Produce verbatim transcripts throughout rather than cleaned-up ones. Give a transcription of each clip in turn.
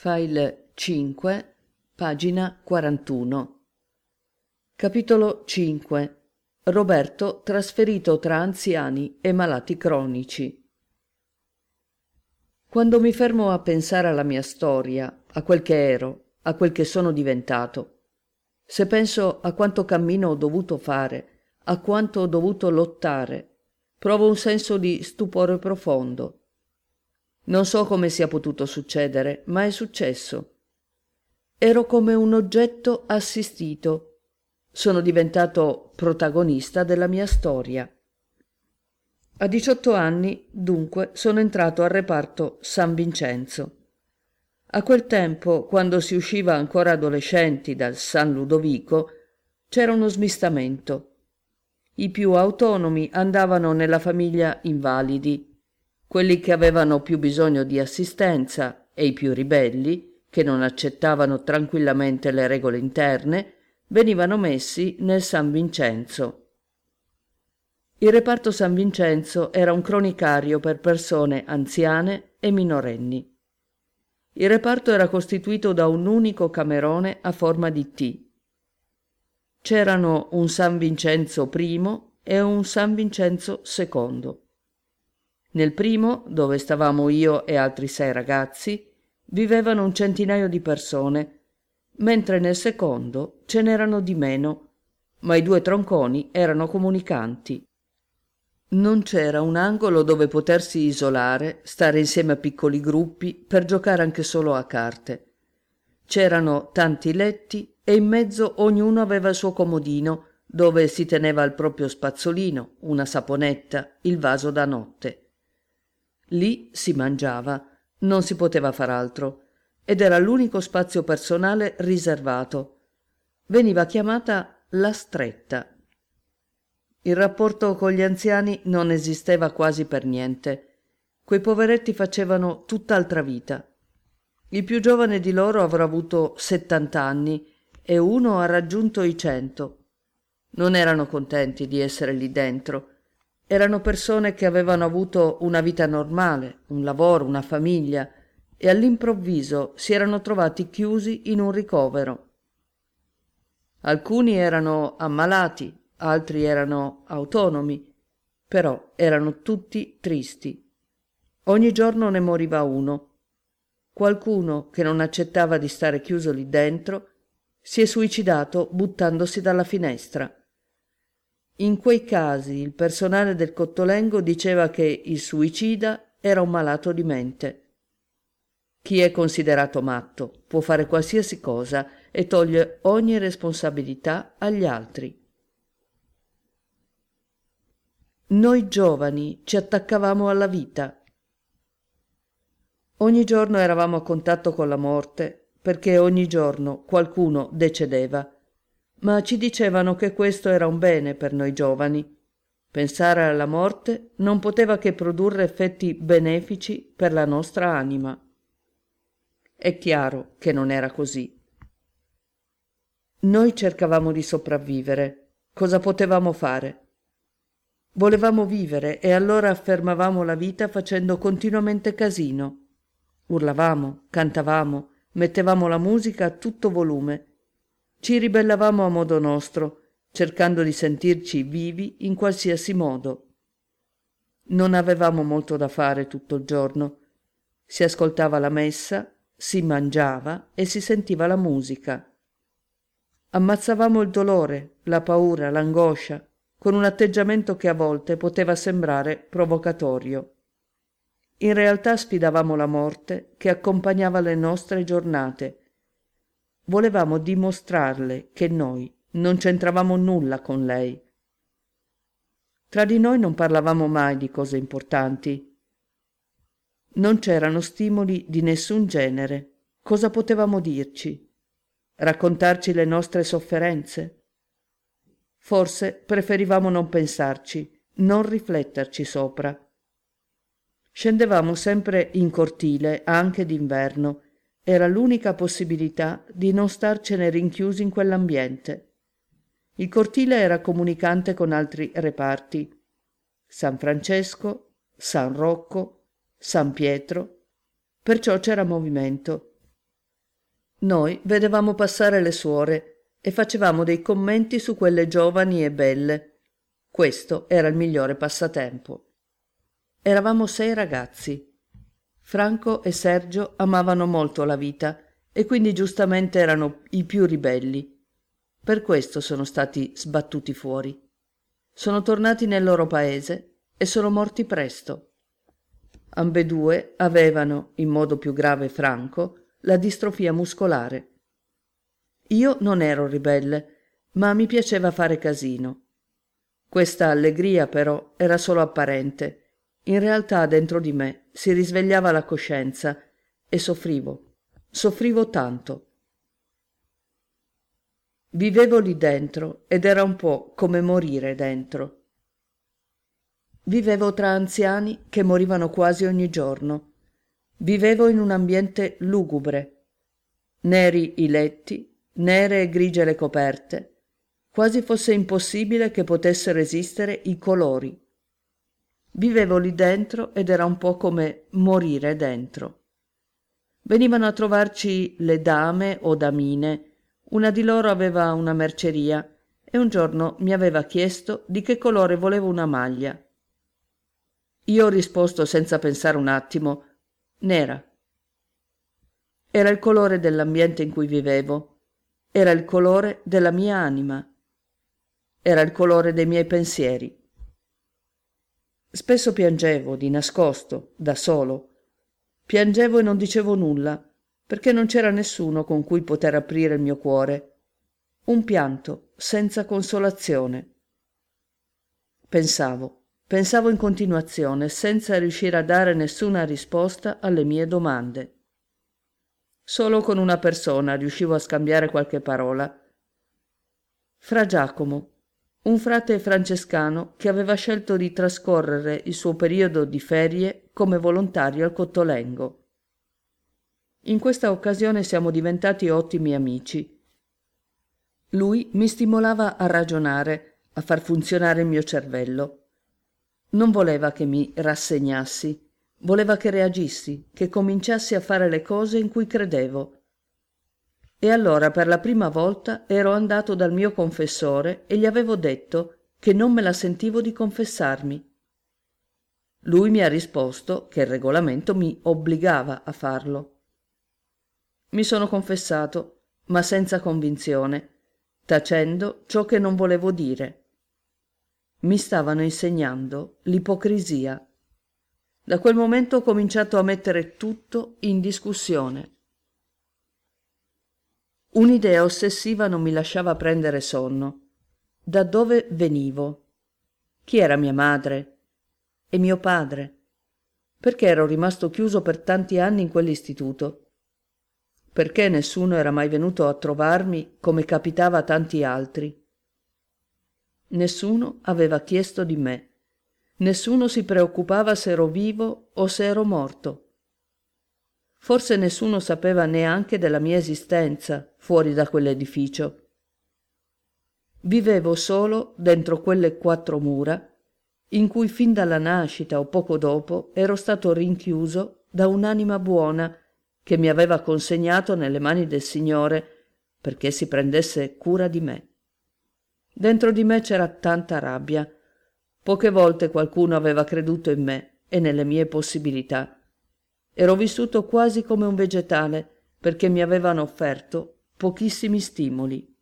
File cinque, pagina quarantuno. Capitolo cinque. Roberto trasferito tra anziani e malati cronici. Quando mi fermo a pensare alla mia storia, a quel che ero, a quel che sono diventato, se penso a quanto cammino ho dovuto fare, a quanto ho dovuto lottare, provo un senso di stupore profondo. Non so come sia potuto succedere, ma è successo. Ero come un oggetto assistito. Sono diventato protagonista della mia storia. A diciotto anni, dunque, sono entrato al reparto San Vincenzo. A quel tempo, quando si usciva ancora adolescenti dal San Ludovico, c'era uno smistamento. I più autonomi andavano nella famiglia invalidi. Quelli che avevano più bisogno di assistenza e i più ribelli, che non accettavano tranquillamente le regole interne, venivano messi nel San Vincenzo. Il reparto San Vincenzo era un cronicario per persone anziane e minorenni. Il reparto era costituito da un unico camerone a forma di T. C'erano un San Vincenzo primo e un San Vincenzo secondo. Nel primo, dove stavamo io e altri sei ragazzi, vivevano un centinaio di persone, mentre nel secondo ce n'erano di meno, ma i due tronconi erano comunicanti. Non c'era un angolo dove potersi isolare, stare insieme a piccoli gruppi, per giocare anche solo a carte. C'erano tanti letti e in mezzo ognuno aveva il suo comodino, dove si teneva il proprio spazzolino, una saponetta, il vaso da notte. Lì si mangiava, non si poteva far altro, ed era l'unico spazio personale riservato. Veniva chiamata la stretta. Il rapporto con gli anziani non esisteva quasi per niente. Quei poveretti facevano tutt'altra vita. Il più giovane di loro avrà avuto settanta anni e uno ha raggiunto i cento. Non erano contenti di essere lì dentro. Erano persone che avevano avuto una vita normale, un lavoro, una famiglia, e all'improvviso si erano trovati chiusi in un ricovero. Alcuni erano ammalati, altri erano autonomi, però erano tutti tristi. Ogni giorno ne moriva uno. Qualcuno che non accettava di stare chiuso lì dentro si è suicidato buttandosi dalla finestra. In quei casi il personale del Cottolengo diceva che il suicida era un malato di mente. Chi è considerato matto può fare qualsiasi cosa e toglie ogni responsabilità agli altri. Noi giovani ci attaccavamo alla vita. Ogni giorno eravamo a contatto con la morte, perché ogni giorno qualcuno decedeva. Ma ci dicevano che questo era un bene per noi giovani. Pensare alla morte non poteva che produrre effetti benefici per la nostra anima. È chiaro che non era così. Noi cercavamo di sopravvivere. Cosa potevamo fare? Volevamo vivere e allora affermavamo la vita facendo continuamente casino. Urlavamo, cantavamo, mettevamo la musica a tutto volume. Ci ribellavamo a modo nostro, cercando di sentirci vivi in qualsiasi modo. Non avevamo molto da fare tutto il giorno. Si ascoltava la messa, si mangiava e si sentiva la musica. Ammazzavamo il dolore, la paura, l'angoscia, con un atteggiamento che a volte poteva sembrare provocatorio. In realtà sfidavamo la morte che accompagnava le nostre giornate. Volevamo dimostrarle che noi non c'entravamo nulla con lei. Tra di noi non parlavamo mai di cose importanti. Non c'erano stimoli di nessun genere. Cosa potevamo dirci? Raccontarci le nostre sofferenze? Forse preferivamo non pensarci, non rifletterci sopra. Scendevamo sempre in cortile, anche d'inverno. Era l'unica possibilità di non starcene rinchiusi in quell'ambiente. Il cortile era comunicante con altri reparti. San Francesco, San Rocco, San Pietro. Perciò c'era movimento. Noi vedevamo passare le suore e facevamo dei commenti su quelle giovani e belle. Questo era il migliore passatempo. Eravamo sei ragazzi. Franco e Sergio amavano molto la vita e quindi giustamente erano i più ribelli. Per questo sono stati sbattuti fuori. Sono tornati nel loro paese e sono morti presto. Ambedue avevano, in modo più grave Franco, la distrofia muscolare. Io non ero ribelle, ma mi piaceva fare casino. Questa allegria, però, era solo apparente. In realtà dentro di me si risvegliava la coscienza e soffrivo, soffrivo tanto. Vivevo lì dentro ed era un po' come morire dentro. Vivevo tra anziani che morivano quasi ogni giorno. Vivevo in un ambiente lugubre. Neri i letti, nere e grigie le coperte, quasi fosse impossibile che potessero esistere i colori. Vivevo lì dentro ed era un po' come morire dentro. Venivano a trovarci le dame o damine. Una di loro aveva una merceria e un giorno mi aveva chiesto di che colore volevo una maglia. Io ho risposto senza pensare un attimo: nera. Era il colore dell'ambiente in cui vivevo, era il colore della mia anima, era il colore dei miei pensieri. Spesso piangevo di nascosto, da solo. Piangevo e non dicevo nulla, perché non c'era nessuno con cui poter aprire il mio cuore. Un pianto senza consolazione. Pensavo, pensavo in continuazione, senza riuscire a dare nessuna risposta alle mie domande. Solo con una persona riuscivo a scambiare qualche parola. Fra Giacomo, un frate francescano che aveva scelto di trascorrere il suo periodo di ferie come volontario al Cottolengo. In questa occasione siamo diventati ottimi amici. Lui mi stimolava a ragionare, a far funzionare il mio cervello. Non voleva che mi rassegnassi, voleva che reagissi, che cominciassi a fare le cose in cui credevo. E allora per la prima volta ero andato dal mio confessore e gli avevo detto che non me la sentivo di confessarmi. Lui mi ha risposto che il regolamento mi obbligava a farlo. Mi sono confessato, ma senza convinzione, tacendo ciò che non volevo dire. Mi stavano insegnando l'ipocrisia. Da quel momento ho cominciato a mettere tutto in discussione. Un'idea ossessiva non mi lasciava prendere sonno. Da dove venivo? Chi era mia madre? E mio padre? Perché ero rimasto chiuso per tanti anni in quell'istituto? Perché nessuno era mai venuto a trovarmi come capitava a tanti altri? Nessuno aveva chiesto di me. Nessuno si preoccupava se ero vivo o se ero morto. Forse nessuno sapeva neanche della mia esistenza fuori da quell'edificio. Vivevo solo dentro quelle quattro mura in cui fin dalla nascita o poco dopo ero stato rinchiuso da un'anima buona che mi aveva consegnato nelle mani del Signore perché si prendesse cura di me. Dentro di me c'era tanta rabbia. Poche volte qualcuno aveva creduto in me e nelle mie possibilità. Ero vissuto quasi come un vegetale perché mi avevano offerto pochissimi stimoli.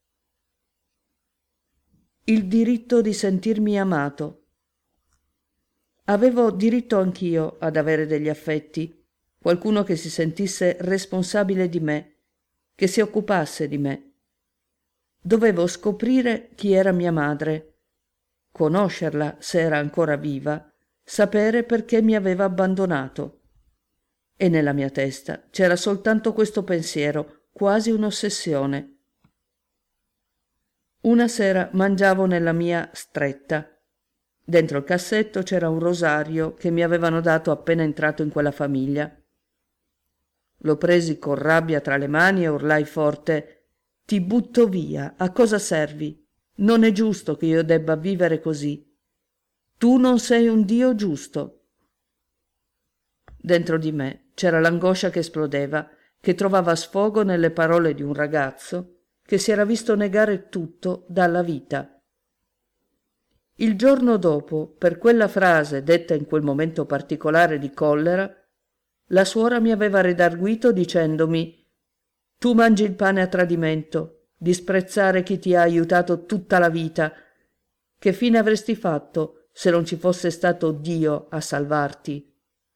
Il diritto di sentirmi amato. Avevo diritto anch'io ad avere degli affetti, qualcuno che si sentisse responsabile di me, che si occupasse di me. Dovevo scoprire chi era mia madre, conoscerla se era ancora viva, sapere perché mi aveva abbandonato. E nella mia testa c'era soltanto questo pensiero, quasi un'ossessione. Una sera mangiavo nella mia stretta. Dentro il cassetto c'era un rosario che mi avevano dato appena entrato in quella famiglia. Lo presi con rabbia tra le mani e urlai forte: «Ti butto via, a cosa servi? Non è giusto che io debba vivere così. Tu non sei un Dio giusto». Dentro di me c'era l'angoscia che esplodeva che trovava sfogo nelle parole di un ragazzo che si era visto negare tutto dalla vita. Il giorno dopo, per quella frase detta in quel momento particolare di collera, la suora mi aveva redarguito dicendomi: «Tu mangi il pane a tradimento, disprezzare chi ti ha aiutato tutta la vita. Che fine avresti fatto se non ci fosse stato Dio a salvarti?»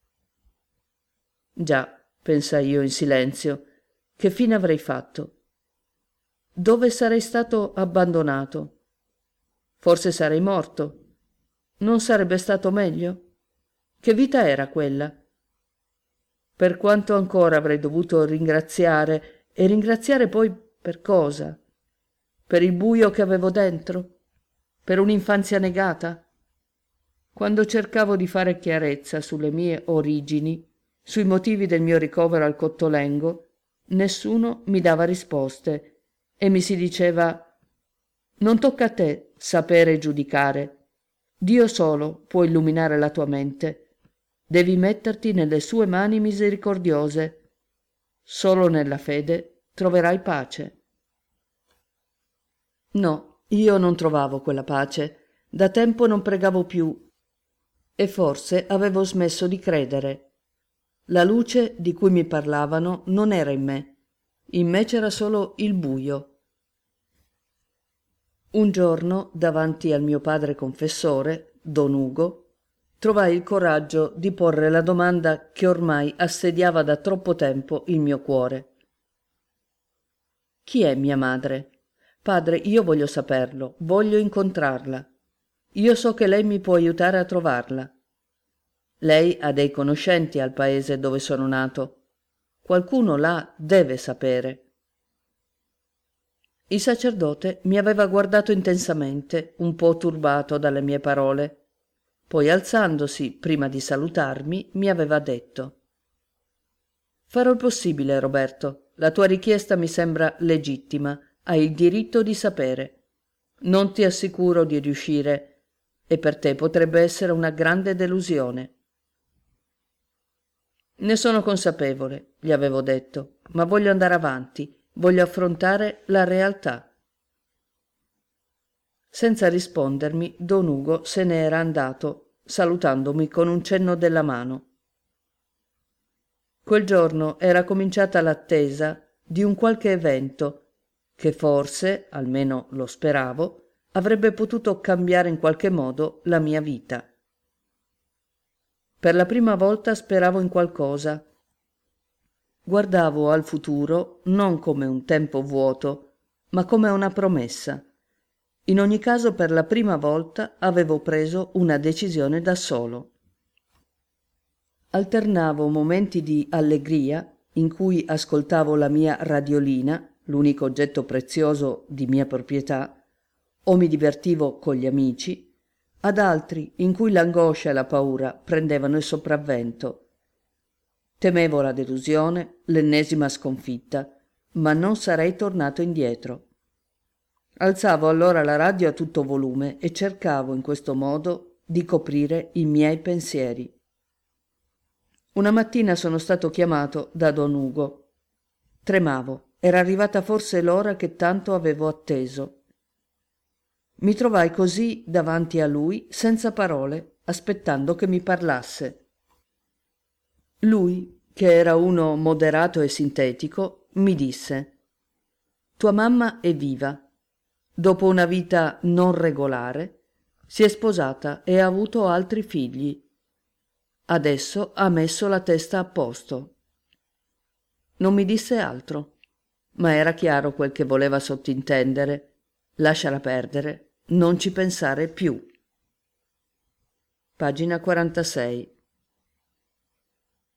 Già, pensai io in silenzio, che fine avrei fatto? Dove sarei stato abbandonato? Forse sarei morto. Non sarebbe stato meglio? Che vita era quella? Per quanto ancora avrei dovuto ringraziare, e ringraziare poi per cosa? Per il buio che avevo dentro? Per un'infanzia negata? Quando cercavo di fare chiarezza sulle mie origini, sui motivi del mio ricovero al Cottolengo, nessuno mi dava risposte e mi si diceva: «Non tocca a te sapere e giudicare. Dio solo può illuminare la tua mente. Devi metterti nelle sue mani misericordiose. Solo nella fede troverai pace». No, io non trovavo quella pace. Da tempo non pregavo più e forse avevo smesso di credere. La luce di cui mi parlavano non era in me. In me c'era solo il buio. Un giorno, davanti al mio padre confessore, don Ugo, trovai il coraggio di porre la domanda che ormai assediava da troppo tempo il mio cuore. «Chi è mia madre? Padre, io voglio saperlo, voglio incontrarla. Io so che lei mi può aiutare a trovarla. Lei ha dei conoscenti al paese dove sono nato. Qualcuno là deve sapere». Il sacerdote mi aveva guardato intensamente, un po' turbato dalle mie parole. Poi, alzandosi, prima di salutarmi, mi aveva detto: «Farò il possibile, Roberto. La tua richiesta mi sembra legittima. Hai il diritto di sapere. Non ti assicuro di riuscire e per te potrebbe essere una grande delusione». «Ne sono consapevole», gli avevo detto, «ma voglio andare avanti, voglio affrontare la realtà». Senza rispondermi, don Ugo se ne era andato, salutandomi con un cenno della mano. Quel giorno era cominciata l'attesa di un qualche evento che forse, almeno lo speravo, avrebbe potuto cambiare in qualche modo la mia vita. Per la prima volta speravo in qualcosa. Guardavo al futuro non come un tempo vuoto, ma come una promessa. In ogni caso, per la prima volta avevo preso una decisione da solo. Alternavo momenti di allegria in cui ascoltavo la mia radiolina, l'unico oggetto prezioso di mia proprietà, o mi divertivo con gli amici, ad altri in cui l'angoscia e la paura prendevano il sopravvento. Temevo la delusione, l'ennesima sconfitta, ma non sarei tornato indietro. Alzavo allora la radio a tutto volume e cercavo in questo modo di coprire i miei pensieri. Una mattina sono stato chiamato da don Ugo. Tremavo, era arrivata forse l'ora che tanto avevo atteso. Mi trovai così davanti a lui, senza parole, aspettando che mi parlasse. Lui, che era uno moderato e sintetico, mi disse: «Tua mamma è viva. Dopo una vita non regolare, si è sposata e ha avuto altri figli. Adesso ha messo la testa a posto». Non mi disse altro, ma era chiaro quel che voleva sottintendere. Lasciala perdere, non ci pensare più. Pagina quarantasei.